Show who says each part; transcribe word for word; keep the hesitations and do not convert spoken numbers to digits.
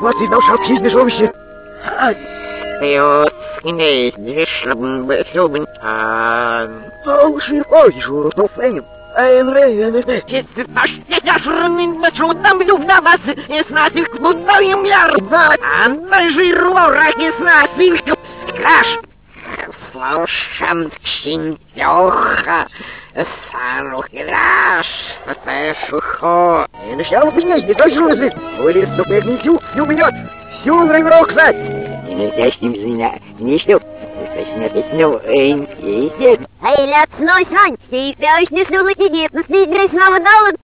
Speaker 1: was sie noch auf Kies Ruhig.
Speaker 2: Jo, скиней, дешевым бэхёбен. А...
Speaker 1: Oh, she was you to flame. I'm ready.
Speaker 2: Если наш яшерный бачудам любна вас, и с наших будоем ярба, а на жиру раки с наших краш. Слушам чинтёха, сарухираш, сапешухо.
Speaker 1: И начал принять, не точно язык. Вылез тупых не сю, не умрет. Сю враг кстати.
Speaker 2: И не здесь не меня, не сю. Точно песню, эй, эй, эй.
Speaker 3: Ей, лет сной сань, сей пёшь не снова сидит, но снизь снова дал.